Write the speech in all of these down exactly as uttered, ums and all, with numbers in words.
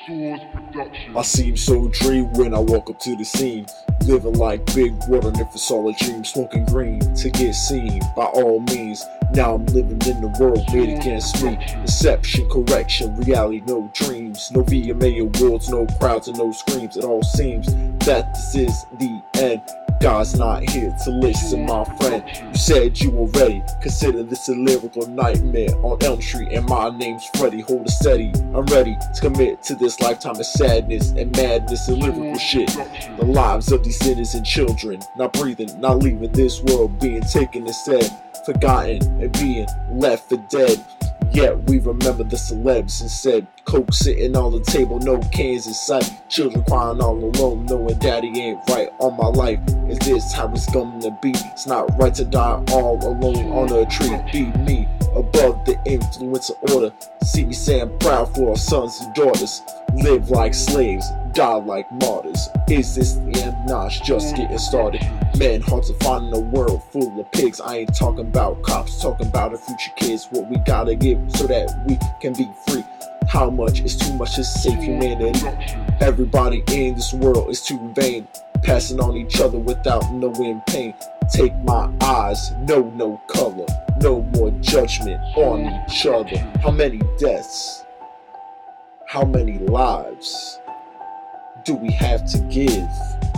I seem so dream when I walk up to the scene, living like big water, and if it's all a dream, smoking green to get seen by all means. Now I'm living in the world made against me. Deception, correction, reality, no dreams, no V M A awards, no crowds and no screams. It all seems that this is the end. God's not here to listen, my friend. You said you were ready. Consider this a lyrical nightmare on Elm Street, and my name's Freddy. Hold it steady. I'm ready to commit to this lifetime of sadness and madness and lyrical shit. The lives of these innocent children, not breathing, not leaving this world, being taken instead, forgotten and being left for dead. Yet we remember the celebs instead. Coke sitting on the table, no cans in sight. Children crying all alone, knowing daddy ain't right on my life. Is this how it's gonna be? It's not right to die all alone on a tree. Be me, above the influence of order. See me say I'm proud for our sons and daughters. Live like slaves, die like martyrs. Is this the end? Nah, it's just getting started. Man, hard to find in a world full of pigs. I ain't talking about cops, talking about our future kids. What we gotta give so that we can be free. How much is too much to save humanity? Everybody in this world is too vain, passing on each other without knowing pain. Take my eyes, no, no color, no more judgment on each other. How many deaths? How many lives do we have to give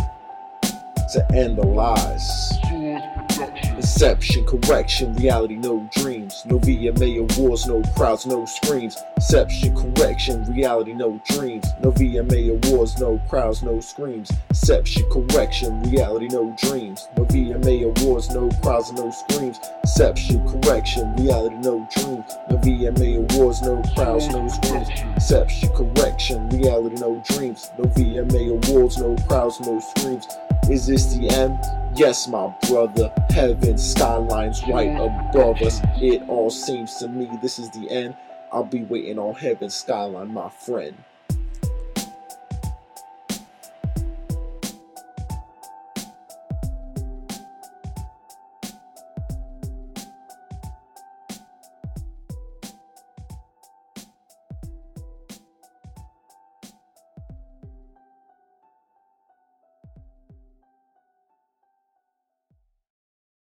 to end the lies? Deception, correction, reality, no dreams. No V M A awards, no crowds, no screams. Deception, correction, reality, no dreams. No V M A awards, no crowds, no screams. Deception, correction, reality, no dreams. No V M A awards, no crowds, no screams. Deception, correction, reality, no dreams. No V M A awards, no crowds, no screams. Deception, correction, reality, no dreams. No V M A awards, no crowds, no screams. Is this the end? Yes, my brother. Heaven skylines right above us. It all seems to me this is the end. I'll be waiting on heaven skyline, my friend.